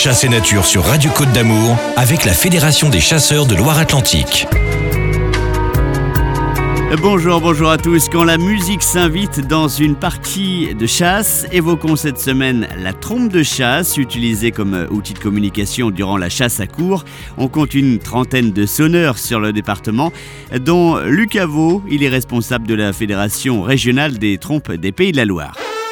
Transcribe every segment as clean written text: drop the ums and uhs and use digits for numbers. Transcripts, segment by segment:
Chasse et Nature sur Radio Côte d'Amour avec la Fédération des chasseurs de Loire-Atlantique. Bonjour à tous. Quand la musique s'invite dans une partie de chasse, évoquons cette semaine la trompe de chasse utilisée comme outil de communication durant la chasse à courre. On compte une trentaine de sonneurs sur le département, dont Luc Avaux, il est responsable de la Fédération régionale des trompes des Pays de la Loire.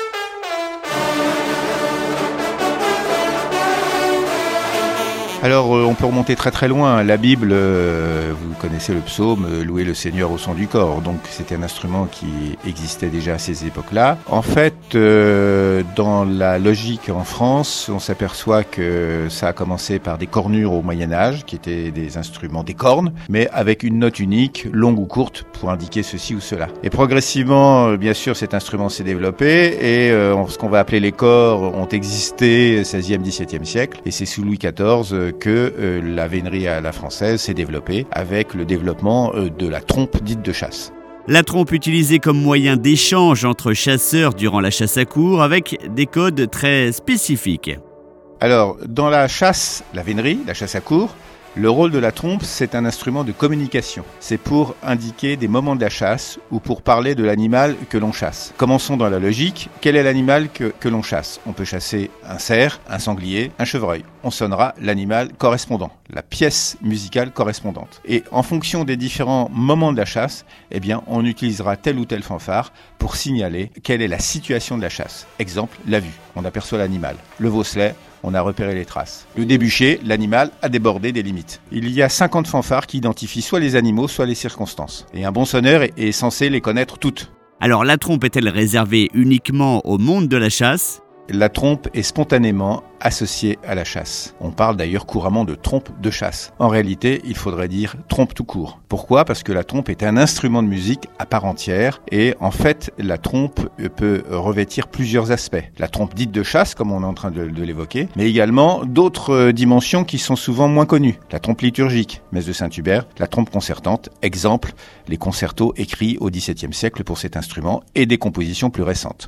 Alors, on peut remonter très loin. La Bible, vous connaissez le psaume « Louez le Seigneur au son du corps ». Donc, c'était un instrument qui existait déjà à ces époques-là. En fait, dans la logique en France, on s'aperçoit que ça a commencé par des cornures au Moyen-Âge, qui étaient des instruments, des cornes, mais avec une note unique, longue ou courte, pour indiquer ceci ou cela. Et progressivement, bien sûr, cet instrument s'est développé et ce qu'on va appeler les corps ont existé 16e, 17e siècle. Et c'est sous Louis XIV que la vénerie à la française s'est développée avec le développement de la trompe dite de chasse. La trompe utilisée comme moyen d'échange entre chasseurs durant la chasse à courre avec des codes très spécifiques. Alors, dans la chasse, la vénerie, la chasse à courre, le rôle de la trompe, c'est un instrument de communication. C'est pour indiquer des moments de la chasse ou pour parler de l'animal que l'on chasse. Commençons dans la logique. Quel est l'animal que l'on chasse ? On peut chasser un cerf, un sanglier, un chevreuil. On sonnera l'animal correspondant, la pièce musicale correspondante. Et en fonction des différents moments de la chasse, on utilisera telle ou telle fanfare pour signaler quelle est la situation de la chasse. Exemple, la vue. On aperçoit l'animal. Le vosselet, on a repéré les traces. Le débûcher, l'animal a débordé des limites. Il y a 50 fanfares qui identifient soit les animaux, soit les circonstances. Et un bon sonneur est censé les connaître toutes. Alors la trompe est-elle réservée uniquement au monde de la chasse ? La trompe est spontanément associée à la chasse. On parle d'ailleurs couramment de trompe de chasse. En réalité, il faudrait dire trompe tout court. Pourquoi ? Parce que la trompe est un instrument de musique à part entière et en fait, la trompe peut revêtir plusieurs aspects. La trompe dite de chasse, comme on est en train de l'évoquer, mais également d'autres dimensions qui sont souvent moins connues. La trompe liturgique, messe de Saint-Hubert, la trompe concertante, exemple, les concertos écrits au XVIIe siècle pour cet instrument et des compositions plus récentes.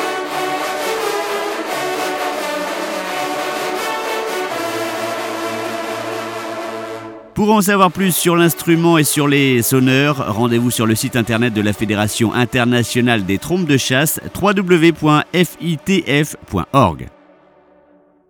Pour en savoir plus sur l'instrument et sur les sonneurs, rendez-vous sur le site internet de la Fédération internationale des trompes de chasse, www.fitf.org.